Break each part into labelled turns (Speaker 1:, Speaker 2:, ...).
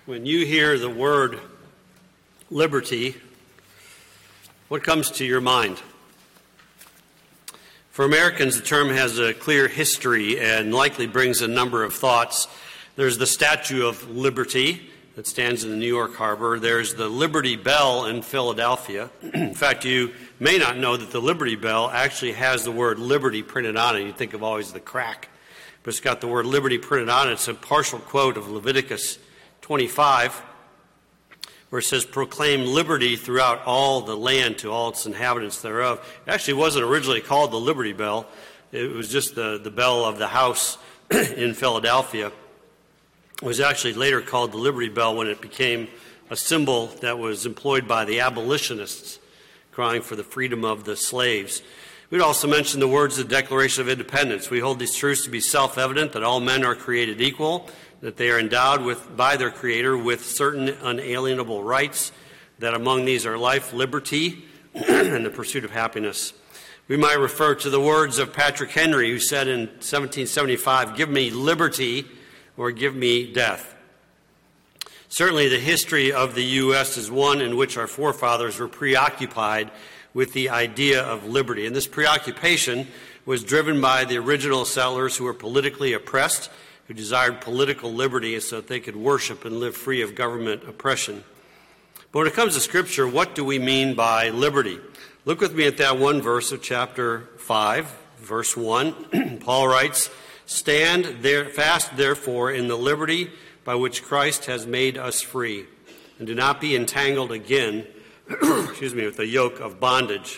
Speaker 1: When you hear the word liberty, what comes to your mind? For Americans, the term has a clear history and likely brings a number of thoughts. There's the Statue of Liberty that stands in the New York Harbor. There's the Liberty Bell in Philadelphia. In fact, you may not know that the Liberty Bell actually has the word liberty printed on it. You think of always the crack, but it's got the word liberty printed on it. It's a partial quote of Leviticus 25, where it says, "Proclaim liberty throughout all the land to all its inhabitants thereof." It actually wasn't originally called the Liberty Bell. It was just the bell of the house in Philadelphia. It was actually later called the Liberty Bell when it became a symbol that was employed by the abolitionists crying for the freedom of the slaves. We'd also mention the words of the Declaration of Independence. We hold these truths to be self-evident, that all men are created equal, that they are endowed by their Creator with certain unalienable rights, that among these are life, liberty, and the pursuit of happiness. We might refer to the words of Patrick Henry, who said in 1775, "Give me liberty or give me death." Certainly the history of the U.S. is one in which our forefathers were preoccupied with the idea of liberty. And this preoccupation was driven by the original settlers who were politically oppressed, who desired political liberty so that they could worship and live free of government oppression. But when it comes to Scripture, what do we mean by liberty? Look with me at that one verse of chapter 5, verse 1. Paul writes, "Stand fast, therefore, in the liberty by which Christ has made us free, and do not be entangled again with the yoke of bondage."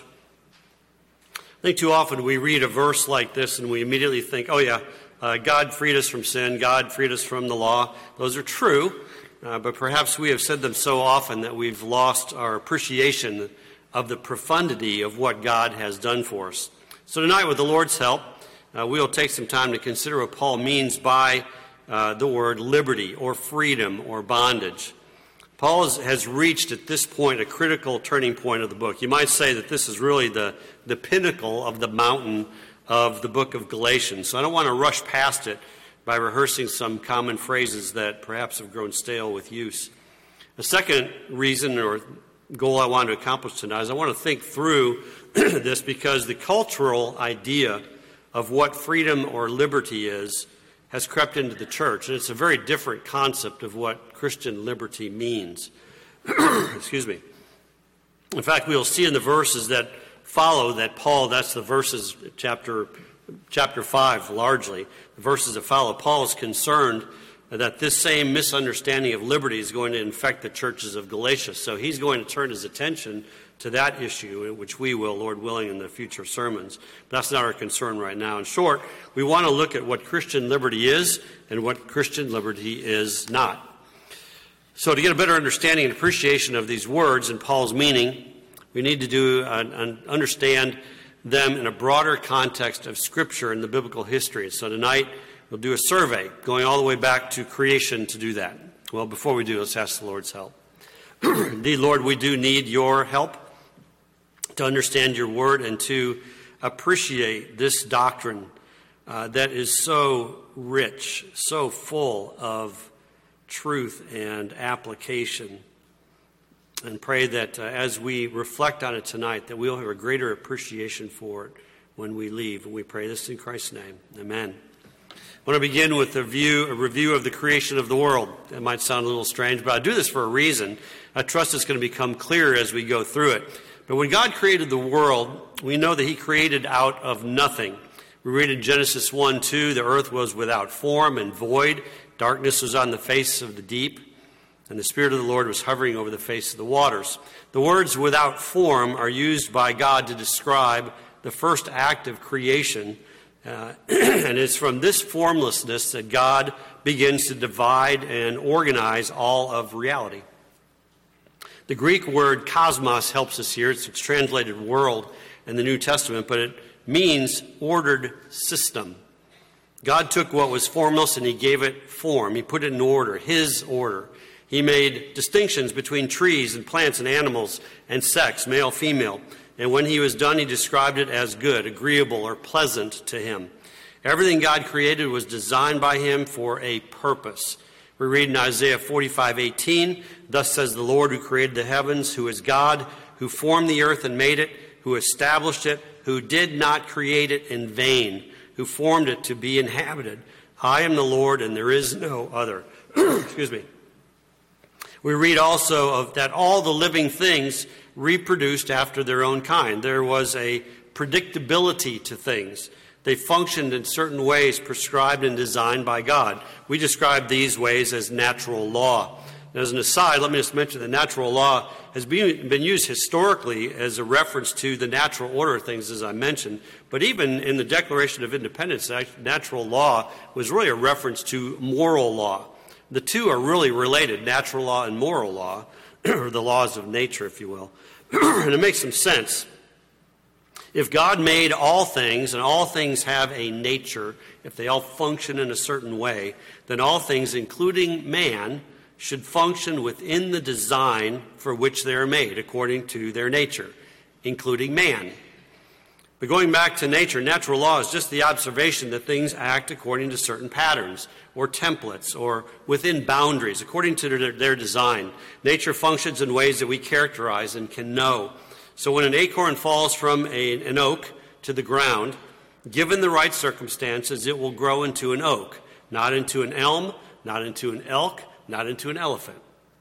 Speaker 1: I think too often we read a verse like this and we immediately think, God freed us from sin, God freed us from the law. Those are true, but perhaps we have said them so often that we've lost our appreciation of the profundity of what God has done for us. So tonight, with the Lord's help, we'll take some time to consider what Paul means by the word liberty or freedom or bondage. Paul has reached at this point a critical turning point of the book. You might say that this is really the pinnacle of the mountain of the book of Galatians. So I don't want to rush past it by rehearsing some common phrases that perhaps have grown stale with use. The second reason or goal I want to accomplish tonight is I want to think through this because the cultural idea of what freedom or liberty is has crept into the church, and it's a very different concept of what Christian liberty means. Excuse me. In fact, we'll see in the verses that follow that Paul, that's the verses, chapter 5 largely, the verses that follow, Paul is concerned that this same misunderstanding of liberty is going to infect the churches of Galatia. So he's going to turn his attention to that issue, which we will, Lord willing, in the future sermons. But that's not our concern right now. In short, we want to look at what Christian liberty is and what Christian liberty is not. So to get a better understanding and appreciation of these words and Paul's meaning, we need to understand them in a broader context of Scripture and the biblical history. So tonight, we'll do a survey going all the way back to creation to do that. Well, before we do, let's ask the Lord's help. Indeed, Lord, we do need your help to understand your word and to appreciate this doctrine that is so rich, so full of truth and application. And pray that as we reflect on it tonight, that we'll have a greater appreciation for it when we leave. And we pray this in Christ's name. Amen. I want to begin with a review of the creation of the world. That might sound a little strange, but I do this for a reason. I trust it's going to become clearer as we go through it. But when God created the world, we know that he created out of nothing. We read in Genesis 1:2, the earth was without form and void. Darkness was on the face of the deep, and the Spirit of the Lord was hovering over the face of the waters. The words without form are used by God to describe the first act of creation. And it's from this formlessness that God begins to divide and organize all of reality. The Greek word cosmos helps us here. It's translated world in the New Testament, but it means ordered system. God took what was formless and he gave it form. He put it in order, his order. He made distinctions between trees and plants and animals and sex, male, female. And when he was done, he described it as good, agreeable, or pleasant to him. Everything God created was designed by him for a purpose. We read in Isaiah 45:18, "Thus says the Lord who created the heavens, who is God, who formed the earth and made it, who established it, who did not create it in vain, who formed it to be inhabited. I am the Lord, and there is no other." Excuse me. We read also of that all the living things reproduced after their own kind. There was a predictability to things. They functioned in certain ways prescribed and designed by God. We describe these ways as natural law. As an aside, let me just mention that natural law has been used historically as a reference to the natural order of things, as I mentioned. But even in the Declaration of Independence, natural law was really a reference to moral law. The two are really related, natural law and moral law, or the laws of nature, if you will. And it makes some sense. If God made all things, and all things have a nature, if they all function in a certain way, then all things, including man, should function within the design for which they are made, according to their nature, including man. But going back to nature, natural law is just the observation that things act according to certain patterns or templates or within boundaries, according to their design. Nature functions in ways that we characterize and can know. So when an acorn falls from an oak to the ground, given the right circumstances, it will grow into an oak, not into an elm, not into an elk, not into an elephant.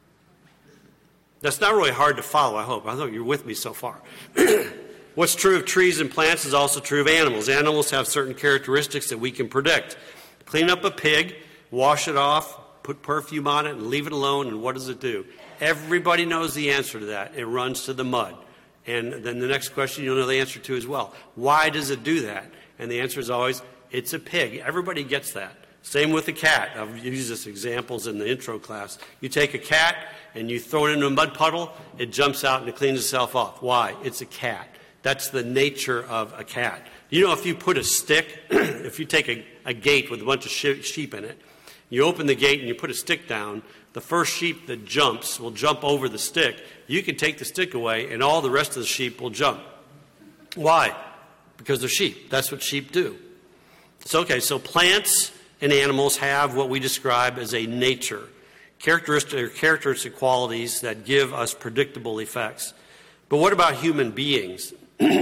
Speaker 1: That's not really hard to follow, I hope. I hope you're with me so far. What's true of trees and plants is also true of animals. Animals have certain characteristics that we can predict. Clean up a pig, wash it off, put perfume on it, and leave it alone, and what does it do? Everybody knows the answer to that. It runs to the mud. And then the next question you'll know the answer to as well. Why does it do that? And the answer is always, it's a pig. Everybody gets that. Same with a cat. I've used this examples in the intro class. You take a cat and you throw it into a mud puddle, it jumps out and it cleans itself off. Why? It's a cat. That's the nature of a cat. You know, if you put a stick, if you take a gate with a bunch of sheep in it, you open the gate and you put a stick down, the first sheep that jumps will jump over the stick. You can take the stick away and all the rest of the sheep will jump. Why? Because they're sheep. That's what sheep do. It's okay. So plants and animals have what we describe as a nature, characteristic qualities that give us predictable effects. But what about human beings?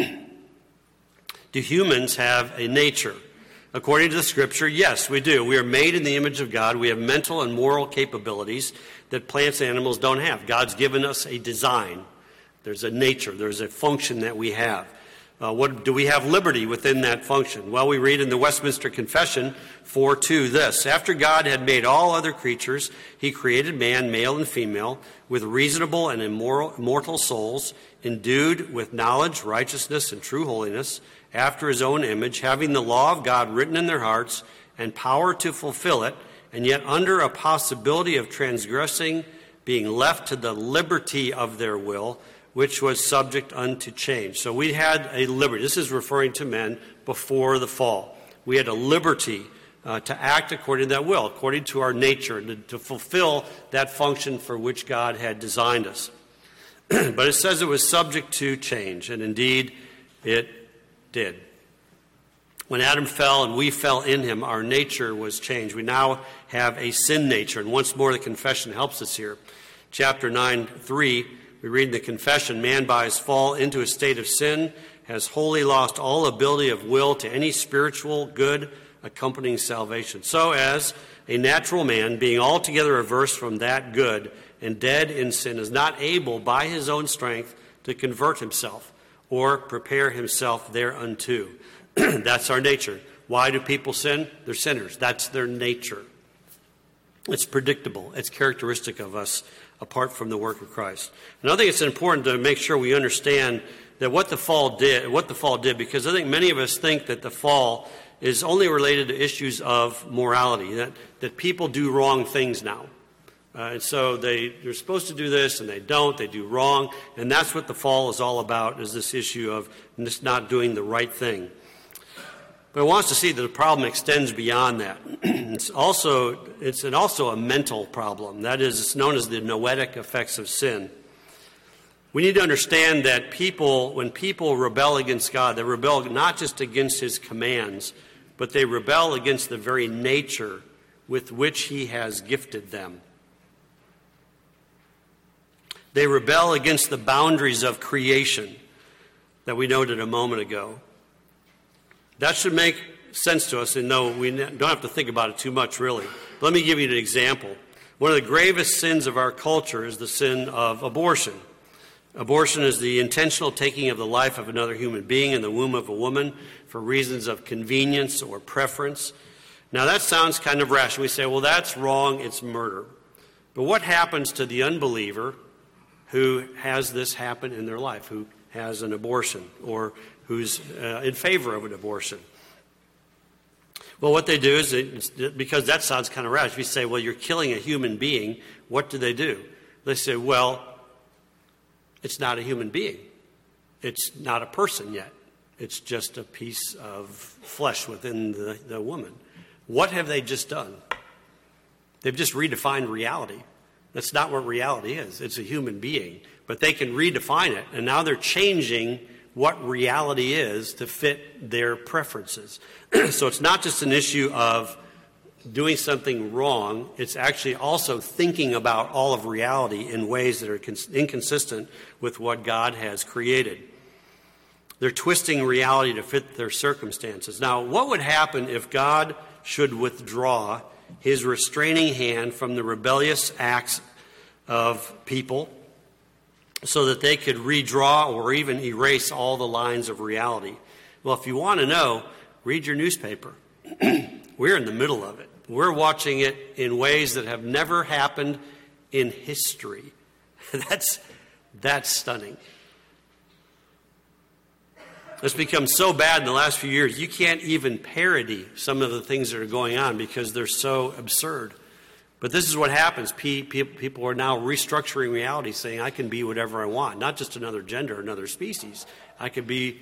Speaker 1: Do humans have a nature? According to the Scripture, yes, we do. We are made in the image of God. We have mental and moral capabilities that plants and animals don't have. God's given us a design. There's a nature. There's a function that we have. Do we have liberty within that function? Well, we read in the Westminster Confession 4:2 this: "After God had made all other creatures, he created man, male and female, with reasonable and immortal souls, endued with knowledge, righteousness, and true holiness, after his own image, having the law of God written in their hearts, and power to fulfill it, and yet under a possibility of transgressing, being left to the liberty of their will, which was subject unto change." So we had a liberty. This is referring to men before the fall. We had a liberty to act according to that will, according to our nature, to fulfill that function for which God had designed us. But it says it was subject to change, and indeed it did. When Adam fell and we fell in him, our nature was changed. We now have a sin nature, and once more the confession helps us here. Chapter 9:3, we read in the confession, "Man by his fall into a state of sin has wholly lost all ability of will to any spiritual good accompanying salvation. So as a natural man, being altogether averse from that good and dead in sin, is not able by his own strength to convert himself or prepare himself thereunto." That's our nature. Why do people sin? They're sinners. That's their nature. It's predictable. It's characteristic of us apart from the work of Christ. And I think it's important to make sure we understand that what the fall did, because I think many of us think that the fall is only related to issues of morality, that people do wrong things now. And so they're supposed to do this and they don't, they do wrong. And that's what the fall is all about, is this issue of just not doing the right thing. But I want us to see that the problem extends beyond that. It's also a mental problem. That is, it's known as the noetic effects of sin. We need to understand that when people rebel against God, they rebel not just against his commands, but they rebel against the very nature with which he has gifted them. They rebel against the boundaries of creation that we noted a moment ago. That should make sense to us, and no, we don't have to think about it too much, really. Let me give you an example. One of the gravest sins of our culture is the sin of abortion. Abortion is the intentional taking of the life of another human being in the womb of a woman for reasons of convenience or preference. Now, that sounds kind of rash. We say, well, that's wrong, it's murder. But what happens to the unbeliever who has this happen in their life, who has an abortion or who's in favor of an abortion? Well, what they do is, because that sounds kind of rash, we say, well, you're killing a human being. What do? They say, well, it's not a human being. It's not a person yet. It's just a piece of flesh within the woman. What have they just done? They've just redefined reality. That's not what reality is. It's a human being. But they can redefine it, and now they're changing what reality is to fit their preferences. So it's not just an issue of doing something wrong. It's actually also thinking about all of reality in ways that are inconsistent with what God has created. They're twisting reality to fit their circumstances. Now, what would happen if God should withdraw his restraining hand from the rebellious acts of people so that they could redraw or even erase all the lines of reality? Well, if you want to know, read your newspaper. We're in the middle of it. We're watching it in ways that have never happened in history. That's stunning. It's become so bad in the last few years, you can't even parody some of the things that are going on because they're so absurd. But this is what happens. People are now restructuring reality, saying, I can be whatever I want, not just another gender, another species. I could be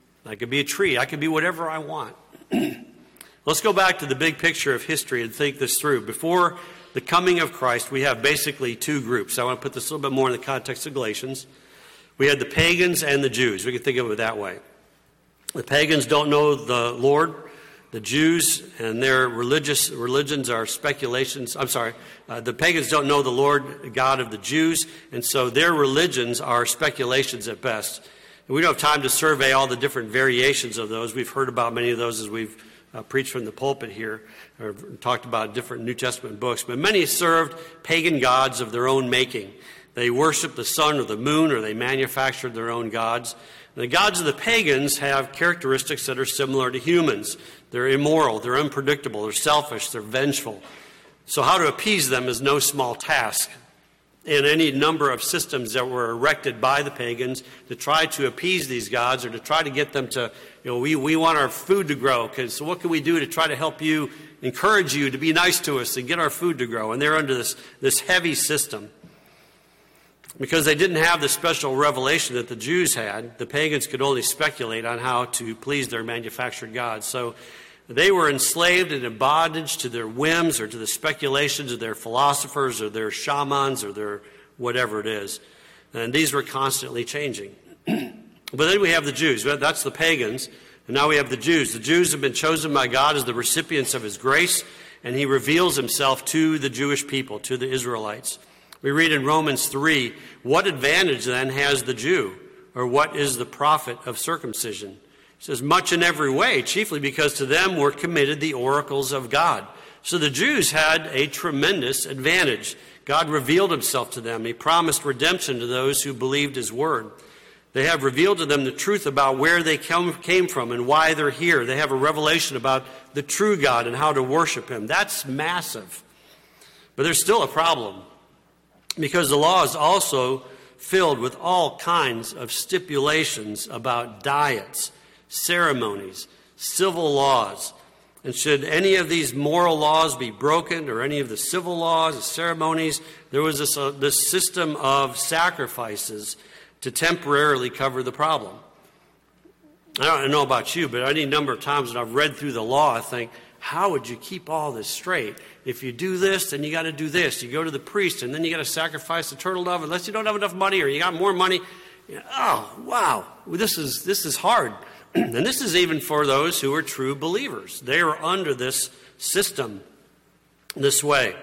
Speaker 1: a tree. I could be whatever I want. Let's go back to the big picture of history and think this through. Before the coming of Christ, we have basically two groups. I want to put this a little bit more in the context of Galatians. We had the pagans and the Jews. We can think of it that way. The pagans don't know the Lord. The Jews and their religions are speculations. The pagans don't know the Lord God of the Jews, and so their religions are speculations at best. And we don't have time to survey all the different variations of those. We've heard about many of those as we've preached from the pulpit here, or talked about different New Testament books. But many served pagan gods of their own making. They worshiped the sun or the moon, or they manufactured their own gods. The gods of the pagans have characteristics that are similar to humans. They're immoral, they're unpredictable, they're selfish, they're vengeful. So how to appease them is no small task. And any number of systems that were erected by the pagans to try to appease these gods or to try to get them to, we want our food to grow. So what can we do to try to help you, encourage you to be nice to us and get our food to grow? And they're under this heavy system. Because they didn't have the special revelation that the Jews had, the pagans could only speculate on how to please their manufactured gods. So they were enslaved and in bondage to their whims or to the speculations of their philosophers or their shamans or their whatever it is. And these were constantly changing. But then we have the Jews. That's the pagans. And now we have the Jews. The Jews have been chosen by God as the recipients of his grace, and he reveals himself to the Jewish people, to the Israelites. We read in Romans 3, what advantage then has the Jew, or what is the profit of circumcision? It says, much in every way, chiefly because to them were committed the oracles of God. So the Jews had a tremendous advantage. God revealed himself to them. He promised redemption to those who believed his word. They have revealed to them the truth about where they came from and why they're here. They have a revelation about the true God and how to worship him. That's massive. But there's still a problem. Because the law is also filled with all kinds of stipulations about diets, ceremonies, civil laws. And should any of these moral laws be broken, or any of the civil laws, the ceremonies, there was this system of sacrifices to temporarily cover the problem. I don't know about you, but any number of times when I've read through the law, I think, how would you keep all this straight? If you do this, then you got to do this. You go to the priest, and then you got to sacrifice the turtle dove, unless you don't have enough money or you got more money. Oh, wow, this is hard. And this is even for those who are true believers. They are under this system. this way.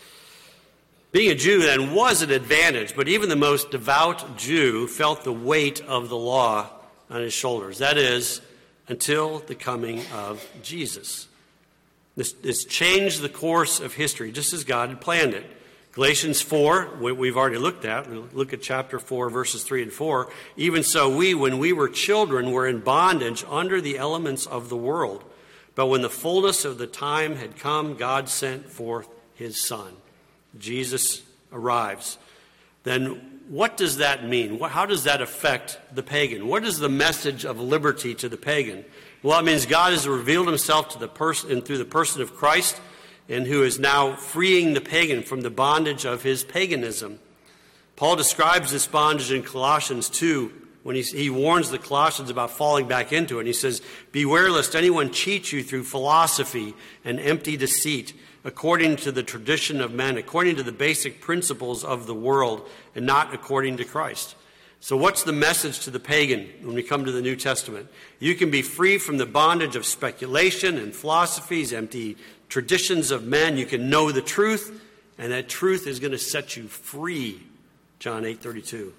Speaker 1: Being a Jew then was an advantage, but even the most devout Jew felt the weight of the law on his shoulders. That is, until the coming of Jesus. This changed the course of history, just as God had planned it. Galatians 4, we've already looked at. We'll look at chapter 4, verses 3 and 4. Even so, we, when we were children, were in bondage under the elements of the world. But when the fullness of the time had come, God sent forth his Son. Jesus arrives. Then what does that mean? How does that affect the pagan? What is the message of liberty to the pagan? Well, it means God has revealed himself to the person and through the person of Christ, and who is now freeing the pagan from the bondage of his paganism. Paul describes this bondage in Colossians 2 when he warns the Colossians about falling back into it. And he says, "Beware lest anyone cheat you through philosophy and empty deceit, according to the tradition of men, according to the basic principles of the world, and not according to Christ." So what's the message to the pagan when we come to the New Testament? You can be free from the bondage of speculation and philosophies, empty traditions of men. You can know the truth, and that truth is going to set you free. John 8:32.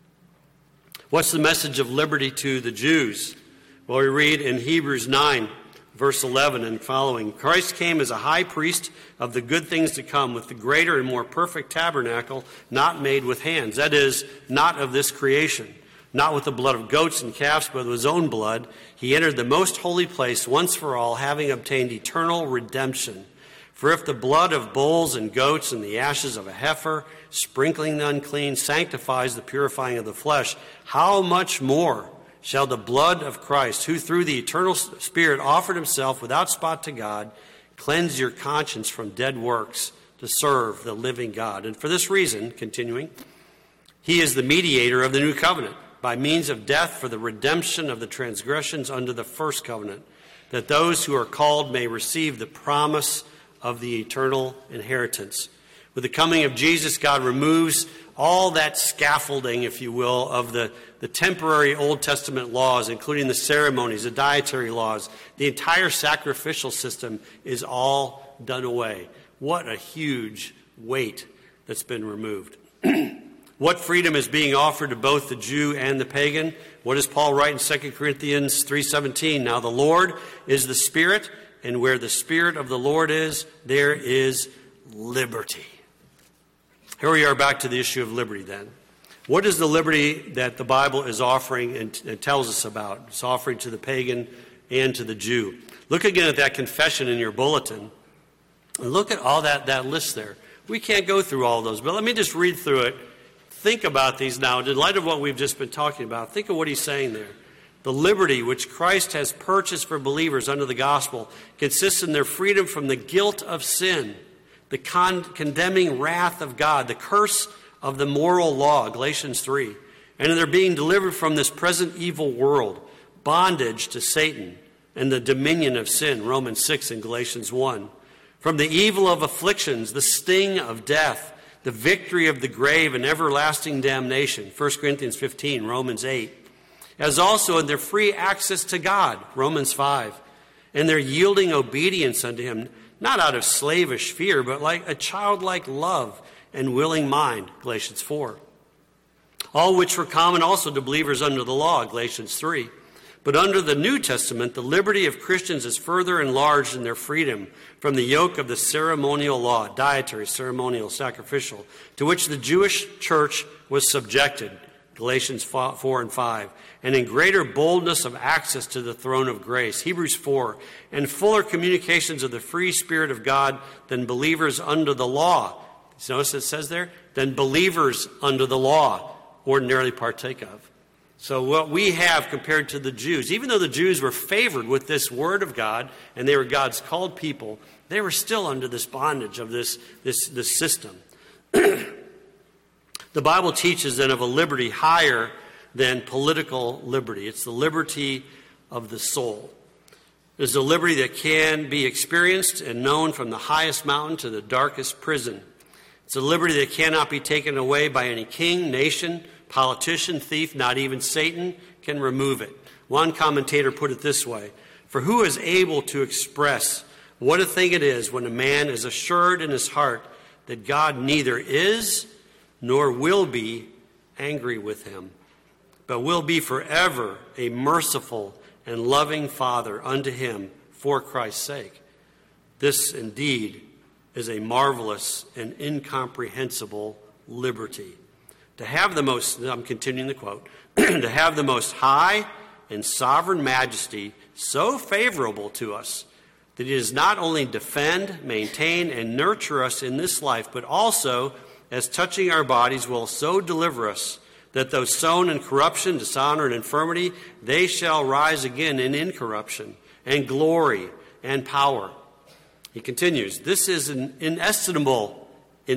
Speaker 1: What's the message of liberty to the Jews? Well, we read in Hebrews 9, verse 11 and following, "Christ came as a high priest of the good things to come, with the greater and more perfect tabernacle, not made with hands." That is, not of this creation. Not with the blood of goats and calves, but with his own blood. He entered the most holy place once for all, having obtained eternal redemption. For if the blood of bulls and goats and the ashes of a heifer, sprinkling the unclean, sanctifies the purifying of the flesh, how much more shall the blood of Christ, who through the eternal Spirit offered himself without spot to God, cleanse your conscience from dead works to serve the living God? And for this reason, continuing, he is the mediator of the new covenant, by means of death for the redemption of the transgressions under the first covenant, that those who are called may receive the promise of the eternal inheritance. With the coming of Jesus, God removes all that scaffolding, if you will, of the temporary Old Testament laws, including the ceremonies, the dietary laws. The entire sacrificial system is all done away. What a huge weight that's been removed. What freedom is being offered to both the Jew and the pagan? What does Paul write in 2 Corinthians 3:17? "Now the Lord is the Spirit, and where the Spirit of the Lord is, there is liberty." Here we are back to the issue of liberty then. What is the liberty that the Bible is offering and tells us about? It's offering to the pagan and to the Jew. Look again at that confession in your bulletin. And look at all that list there. We can't go through all those, but let me just read through it. Think about these now. In light of what we've just been talking about, think of what he's saying there. The liberty which Christ has purchased for believers under the gospel consists in their freedom from the guilt of sin, the condemning wrath of God, the curse of the moral law, Galatians 3, and in their being delivered from this present evil world, bondage to Satan, and the dominion of sin, Romans 6 and Galatians 1, from the evil of afflictions, the sting of death, the victory of the grave and everlasting damnation, 1 Corinthians 15, Romans 8, as also in their free access to God, Romans 5, and their yielding obedience unto him, not out of slavish fear, but like a childlike love and willing mind, Galatians 4. All which were common also to believers under the law, Galatians 3. But under the New Testament, the liberty of Christians is further enlarged in their freedom from the yoke of the ceremonial law, dietary, ceremonial, sacrificial, to which the Jewish church was subjected, Galatians 4 and 5, and in greater boldness of access to the throne of grace, Hebrews 4, and fuller communications of the free Spirit of God than believers under the law. Notice it says there, than believers under the law ordinarily partake of. So what we have compared to the Jews, even though the Jews were favored with this word of God and they were God's called people, they were still under this bondage of this system. The Bible teaches then of a liberty higher than political liberty. It's the liberty of the soul. It's a liberty that can be experienced and known from the highest mountain to the darkest prison. It's a liberty that cannot be taken away by any king, nation, politician, thief, not even Satan can remove it. One commentator put it this way: "For who is able to express What a thing it is when a man is assured in his heart that God neither is nor will be angry with him, but will be forever a merciful and loving Father unto him for Christ's sake. This indeed is a marvelous and incomprehensible liberty. To have the most, I'm continuing the quote, to have the most high and sovereign majesty so favorable to us that he does not only defend, maintain, and nurture us in this life, but also, as touching our bodies, will so deliver us that though sown in corruption, dishonor, and infirmity, they shall rise again in incorruption and glory and power. He continues, this is an inestimable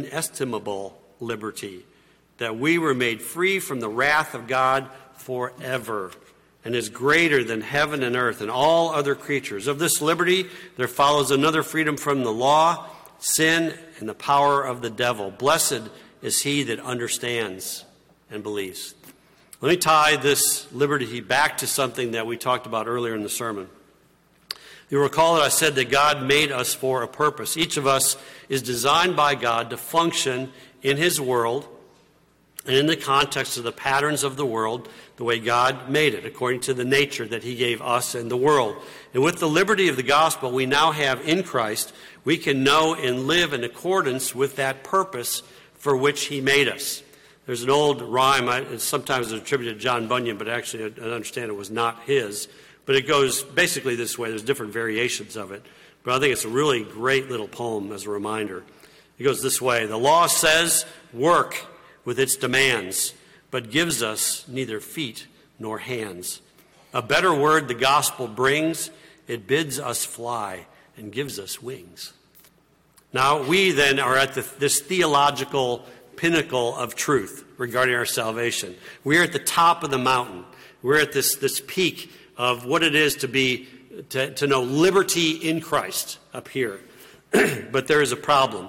Speaker 1: liberty, that we were made free from the wrath of God forever, and is greater than heaven and earth and all other creatures. Of this liberty there follows another freedom from the law, sin, and the power of the devil. Blessed is he that understands and believes. Let me tie this liberty back to something that we talked about earlier in the sermon. You'll recall that I said that God made us for a purpose. Each of us is designed by God to function in his world and in the context of the patterns of the world, the way God made it, according to the nature that he gave us and the world. And with the liberty of the gospel we now have in Christ, we can know and live in accordance with that purpose for which he made us. There's an old rhyme, it's sometimes attributed to John Bunyan, but actually I understand it was not his. But it goes basically this way. There's different variations of it. But I think it's a really great little poem as a reminder. It goes this way. The law says, work with its demands, but gives us neither feet nor hands. A better word the gospel brings. It bids us fly and gives us wings. Now, we then are at this theological pinnacle of truth regarding our salvation. We're at the top of the mountain. We're at this peak of what it is to know liberty in Christ up here. But there is a problem.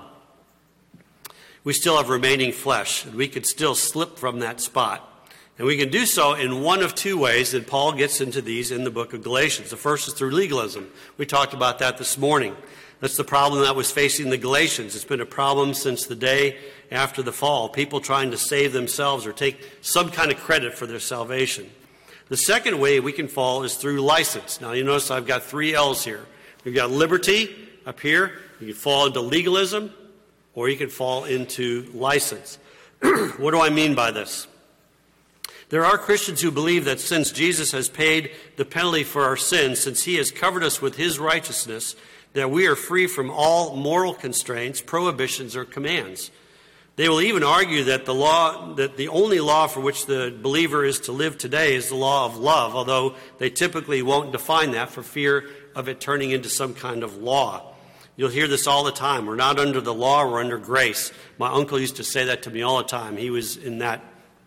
Speaker 1: We still have remaining flesh, and we could still slip from that spot. And we can do so in one of two ways, and Paul gets into these in the book of Galatians. The first is through legalism. We talked about that this morning. That's the problem that was facing the Galatians. It's been a problem since the day after the fall. People trying to save themselves or take some kind of credit for their salvation. The second way we can fall is through license. Now you notice I've got 3 L's here. We've got liberty up here. You can fall into legalism, or you can fall into license. What do I mean by this? There are Christians who believe that since Jesus has paid the penalty for our sins, since he has covered us with his righteousness, that we are free from all moral constraints, prohibitions, or commands. They will even argue that the only law for which the believer is to live today is the law of love, although they typically won't define that for fear of it turning into some kind of law. You'll hear this all the time. We're not under the law, we're under grace. My uncle used to say that to me all the time. He was in that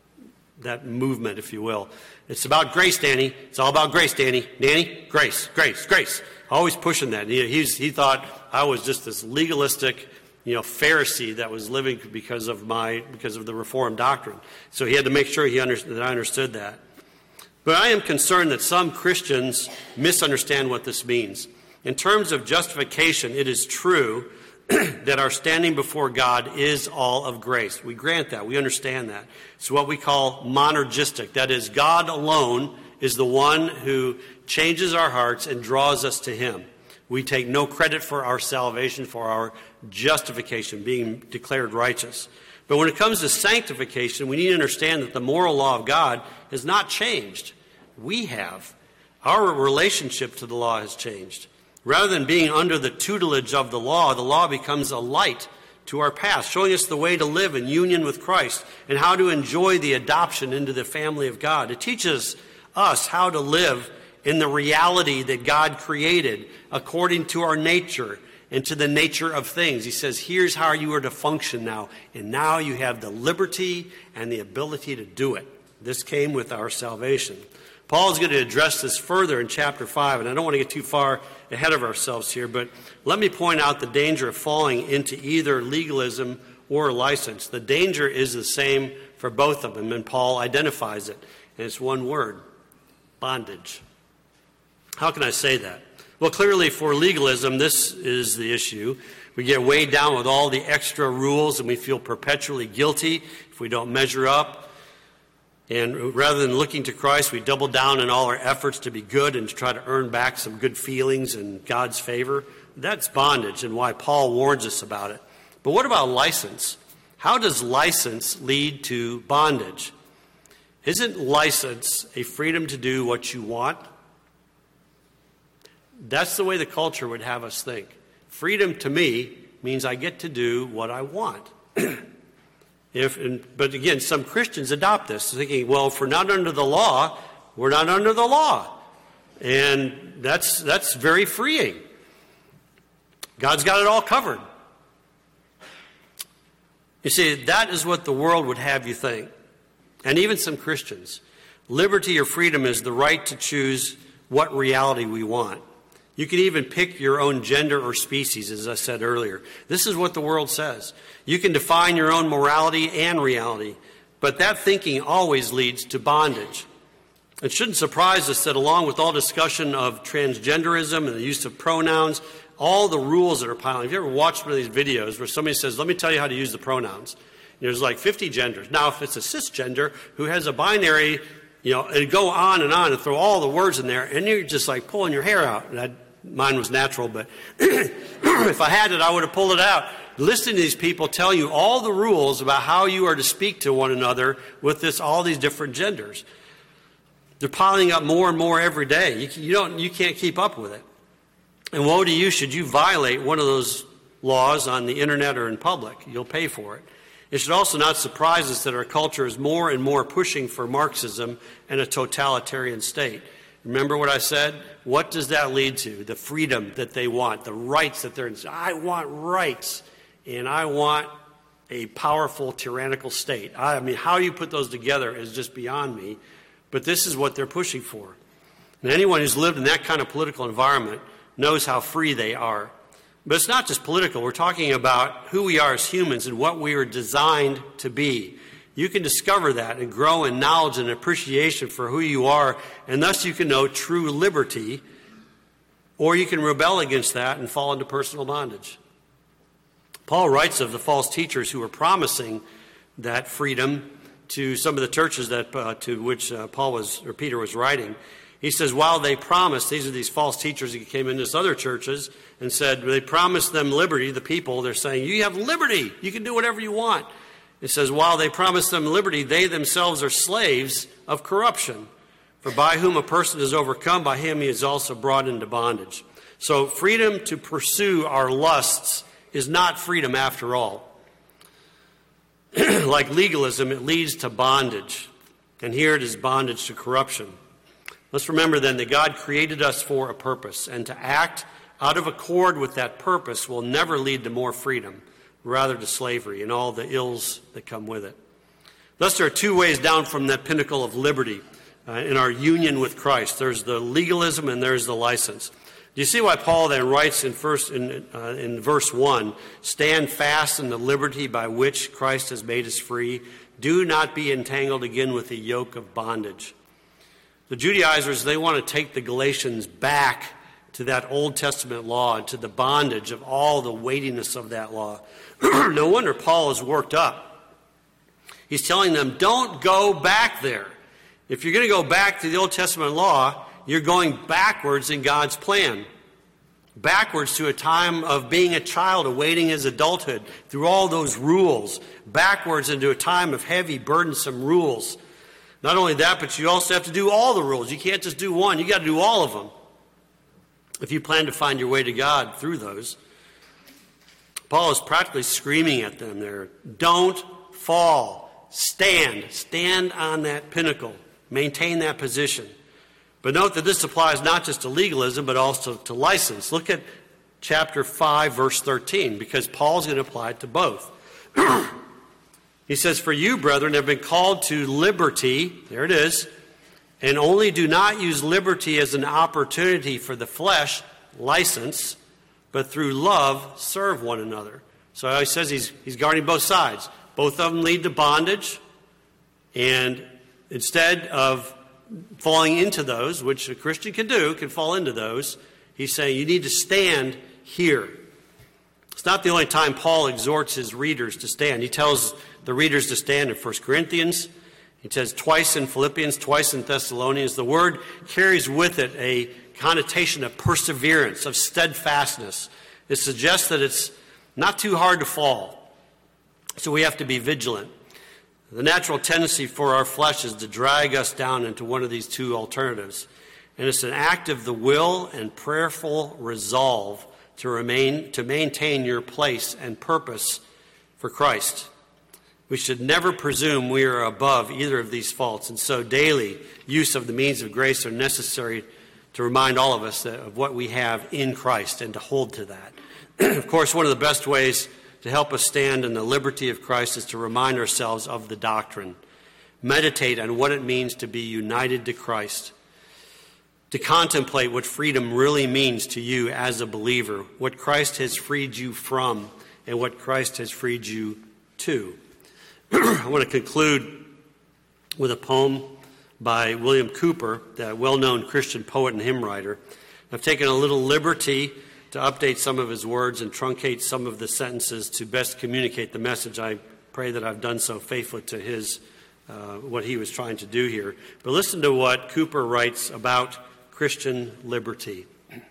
Speaker 1: movement, if you will. It's about grace, Danny. It's all about grace, Danny. Danny, grace, grace, grace. Always pushing that. He thought I was just this legalistic, Pharisee that was living because of the Reformed doctrine. So he had to make sure that I understood that. But I am concerned that some Christians misunderstand what this means. In terms of justification, it is true that our standing before God is all of grace. We grant that. We understand that. It's what we call monergistic. That is, God alone is the one who changes our hearts and draws us to him. We take no credit for our salvation, for our justification, being declared righteous. But when it comes to sanctification, we need to understand that the moral law of God has not changed. We have. Our relationship to the law has changed. Rather than being under the tutelage of the law becomes a light to our path, showing us the way to live in union with Christ and how to enjoy the adoption into the family of God. It teaches us how to live in the reality that God created according to our nature and to the nature of things. He says, here's how you are to function now. And now you have the liberty and the ability to do it. This came with our salvation. Paul is going to address this further in chapter 5, and I don't want to get too far ahead of ourselves here, but let me point out the danger of falling into either legalism or license. The danger is the same for both of them, and Paul identifies it, and it's one word: bondage. How can I say that? Well, clearly for legalism, this is the issue. We get weighed down with all the extra rules and we feel perpetually guilty if we don't measure up. And rather than looking to Christ, we double down in all our efforts to be good and to try to earn back some good feelings and God's favor. That's bondage and why Paul warns us about it. But what about license? How does license lead to bondage? Isn't license a freedom to do what you want? That's the way the culture would have us think. Freedom to me means I get to do what I want. But again, some Christians adopt this, thinking, well, if we're not under the law, we're not under the law. And that's very freeing. God's got it all covered. You see, that is what the world would have you think. And even some Christians. Liberty or freedom is the right to choose what reality we want. You can even pick your own gender or species, as I said earlier. This is what the world says. You can define your own morality and reality, but that thinking always leads to bondage. It shouldn't surprise us that along with all discussion of transgenderism and the use of pronouns, all the rules that are piling. Have you ever watched one of these videos where somebody says, let me tell you how to use the pronouns? There's like 50 genders. Now, if it's a cisgender who has a binary, and go on and throw all the words in there, and you're just like pulling your hair out. Mine was natural, but if I had it, I would have pulled it out. Listening to these people tell you all the rules about how you are to speak to one another with all these different genders. They're piling up more and more every day. You can't keep up with it. And woe to you should you violate one of those laws on the internet or in public. You'll pay for it. It should also not surprise us that our culture is more and more pushing for Marxism and a totalitarian state. Remember what I said? What does that lead to? The freedom that they want, the rights that they're in. I want rights, and I want a powerful tyrannical state. I mean, how you put those together is just beyond me, but this is what they're pushing for. And anyone who's lived in that kind of political environment knows how free they are. But it's not just political. We're talking about who we are as humans and what we are designed to be. You can discover that and grow in knowledge and appreciation for who you are, and thus you can know true liberty, or you can rebel against that and fall into personal bondage. Paul writes of the false teachers who are promising that freedom to some of the churches to which Peter was writing. He says, while they promised, these are these false teachers who came into other churches and said, they promised them liberty, the people, they're saying, you have liberty, you can do whatever you want. It says, while they promise them liberty, they themselves are slaves of corruption. For by whom a person is overcome, by him he is also brought into bondage. So freedom to pursue our lusts is not freedom after all. Like legalism, it leads to bondage. And here it is bondage to corruption. Let's remember then that God created us for a purpose, and to act out of accord with that purpose will never lead to more freedom, rather to slavery and all the ills that come with it. Thus, there are two ways down from that pinnacle of liberty in our union with Christ. There's the legalism and there's the license. Do you see why Paul then writes in verse 1, stand fast in the liberty by which Christ has made us free. Do not be entangled again with the yoke of bondage. The Judaizers, they want to take the Galatians back to that Old Testament law and to the bondage of all the weightiness of that law. No wonder Paul is worked up. He's telling them, don't go back there. If you're going to go back to the Old Testament law, you're going backwards in God's plan. Backwards to a time of being a child awaiting his adulthood through all those rules. Backwards into a time of heavy, burdensome rules. Not only that, but you also have to do all the rules. You can't just do one. You got to do all of them if you plan to find your way to God through those. Paul is practically screaming at them there. Don't fall. Stand. Stand on that pinnacle. Maintain that position. But note that this applies not just to legalism, but also to license. Look at chapter 5, verse 13, because Paul's going to apply it to both. He says, for you, brethren, have been called to liberty, there it is, and only do not use liberty as an opportunity for the flesh, license, but through love serve one another. So he says he's guarding both sides. Both of them lead to bondage, and instead of falling into those, which a Christian can fall into those, He's saying you need to stand here. It's not the only time Paul exhorts his readers to stand. He tells the readers to stand in 1 Corinthians. He says twice in Philippians, twice in Thessalonians. The word carries with it a connotation of perseverance, of steadfastness. It suggests that it's not too hard to fall. So we have to be vigilant. The natural tendency for our flesh is to drag us down into one of these two alternatives. And it's an act of the will and prayerful resolve to maintain your place and purpose for Christ. We should never presume we are above either of these faults. And so daily use of the means of grace are necessary to remind all of us of what we have in Christ and to hold to that. Of course, one of the best ways to help us stand in the liberty of Christ is to remind ourselves of the doctrine. Meditate on what it means to be united to Christ. To contemplate what freedom really means to you as a believer. What Christ has freed you from and what Christ has freed you to. I want to conclude with a poem by William Cooper, the well-known Christian poet and hymn writer. I've taken a little liberty to update some of his words and truncate some of the sentences to best communicate the message. I pray that I've done so faithfully to his what he was trying to do here. But listen to what Cooper writes about Christian liberty.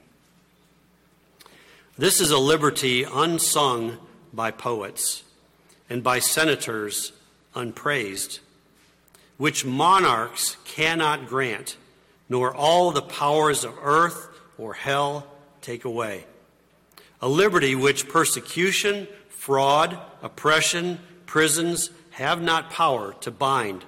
Speaker 1: This is a liberty unsung by poets and by senators unpraised, which monarchs cannot grant, nor all the powers of earth or hell take away. A liberty which persecution, fraud, oppression, prisons have not power to bind,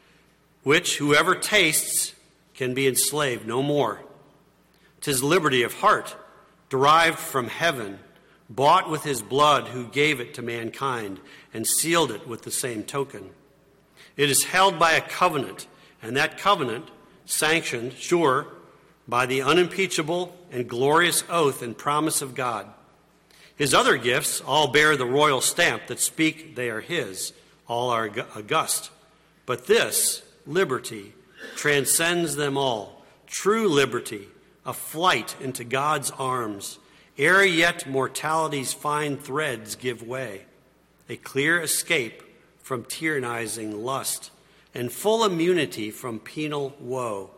Speaker 1: which whoever tastes can be enslaved no more. 'Tis liberty of heart, derived from heaven, bought with his blood, who gave it to mankind and sealed it with the same token. It is held by a covenant, and that covenant sanctioned, sure, by the unimpeachable and glorious oath and promise of God. His other gifts all bear the royal stamp that speak they are his, all are august. But this, liberty, transcends them all. True liberty, a flight into God's arms, ere yet mortality's fine threads give way, a clear escape from tyrannizing lust, and full immunity from penal woe.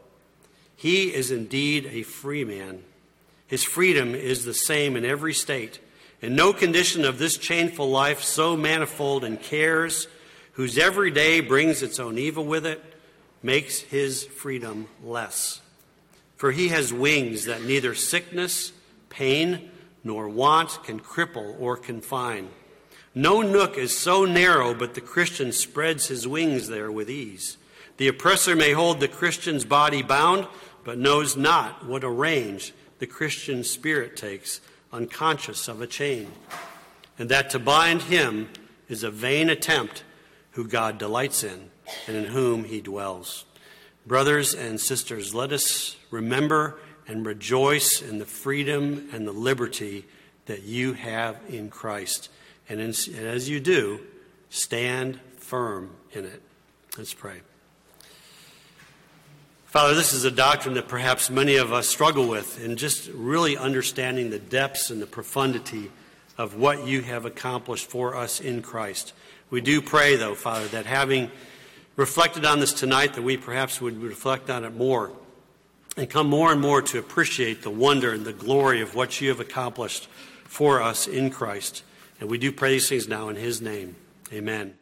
Speaker 1: He is indeed a free man. His freedom is the same in every state, and no condition of this changeful life so manifold in cares, whose every day brings its own evil with it, makes his freedom less. For he has wings that neither sickness, pain, nor want can cripple or confine. No nook is so narrow but the Christian spreads his wings there with ease. The oppressor may hold the Christian's body bound, but knows not what a range the Christian spirit takes, unconscious of a chain, and that to bind him is a vain attempt who God delights in and in whom he dwells. Brothers and sisters, let us remember and rejoice in the freedom and the liberty that you have in Christ. And as you do, stand firm in it. Let's pray. Father, this is a doctrine that perhaps many of us struggle with in just really understanding the depths and the profundity of what you have accomplished for us in Christ. We do pray, though, Father, that having reflected on this tonight, that we perhaps would reflect on it more and come more and more to appreciate the wonder and the glory of what you have accomplished for us in Christ. And we do pray these things now in his name. Amen.